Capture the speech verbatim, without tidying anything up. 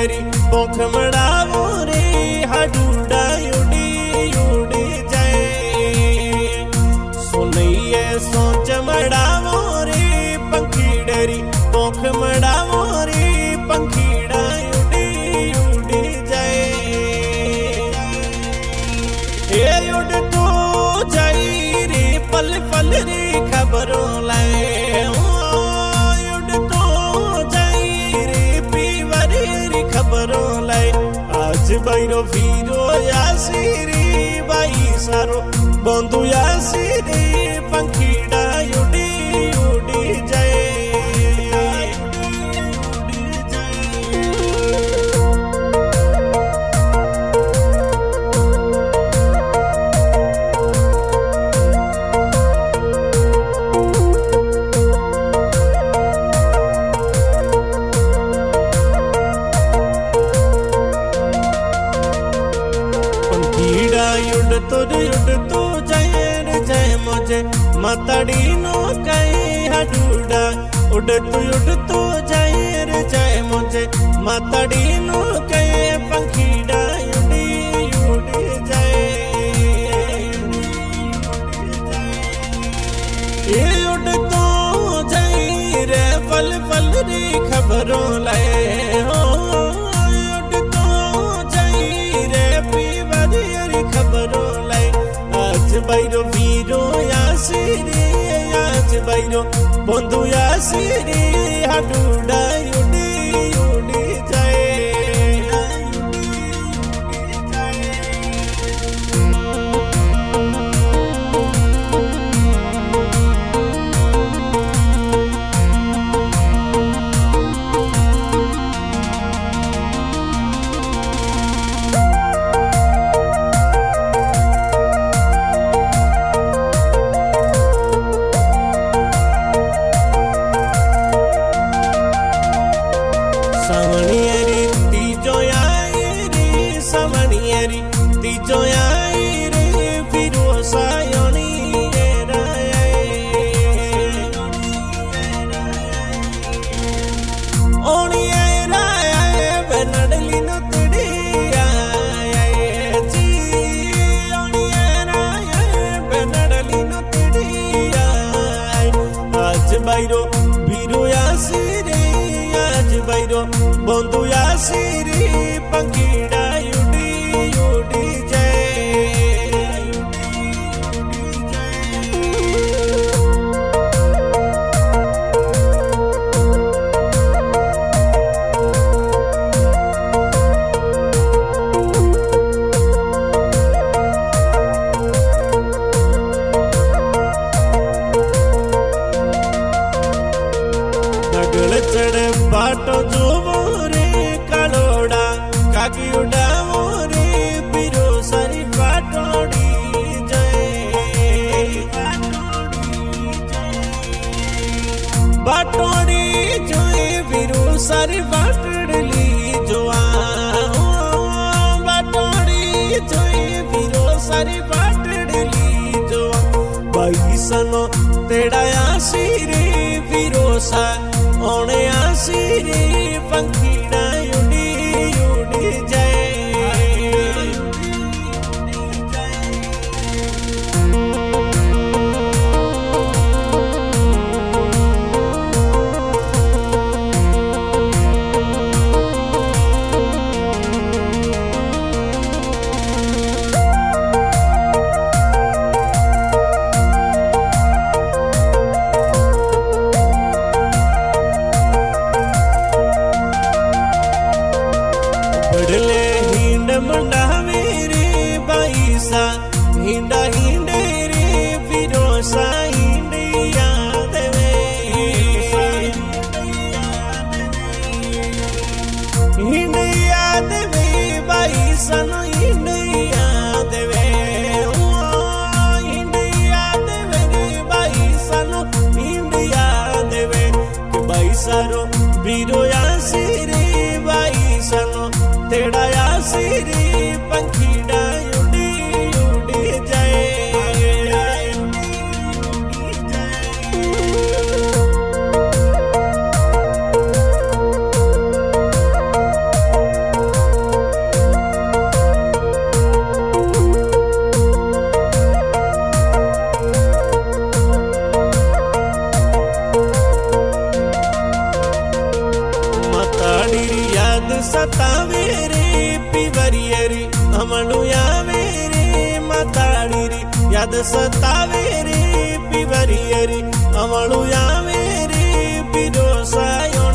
सावणियरी पोख मड़ावो रे हाडूडा उड़ी उड़ी जाए सुनइए सोच मड़ावो रे पंखीड़री पोख मड़ावो रे पंखीड़ा उड़ी उड़ी जाए ए उड़ तो जाई रे पल पल रे खबरों लाए आज बैरो वीरो यासिरी बाई सारो बंधु यासिरी पंखीड़ा उड़ी उड़ी जाए उड़ तो उड़ तो जय जय मुझे मतड़ी नो कई हडूडा उड़ तो उड़ तो जय जय मुझे मतड़ी नो कई पंखीड़ा उड़ी उड़ी जाए ये उड़ तो जय रे पल पल रे खबरों लाए हो बैरो वीरो यासिरी आज बैरो बंधु यासिरी हाडूडा उड़ी उड़ी जाए सावणियरी तीजो आई रे सावणियरी तीजो आई रे फिरो सायोनी ओनी राय बनडली नो तिड़ी आए जी ओनी राय बनडली नो तिड़ी आए आज बैरो वीरो यासिरी बैरो बंधु यासिरी पंखीड़ा उड़ी उड़ी जाए चढ़े बाटो जो रे कालोड़ा काकी उड़ावो रे बिरो सारी बाटोड़ी जाए बाटोड़ी जोए बिरो सारी बाटड़ी जो बाटोड़ी जोए बिरो सारी बाटड़ी जो बाई सनो तेड़ा आसिरी बिरो सा ओने आसिरी पंखीड़ा उड़ी उड़ी जाए बड़ले हिंड मंडावे रे बाईसा हिंडा हिंडे रे विरोसा हिंडिया देवे हिंडिया देवे बाईसा नो हिंडिया देवे हिंडिया देवे रे बाईसा नो हिंडिया देवे बाईसा रो वीरो यासिरी बाईसा नो तेड़ा यासिरी पंखीड़ा उड़ी उड़ी जाए सतावे रे पिवरियरी अमलु यावे रे माताड़ी री याद सतावे रे पिवरियरी अमलु यावे रे बिरोसा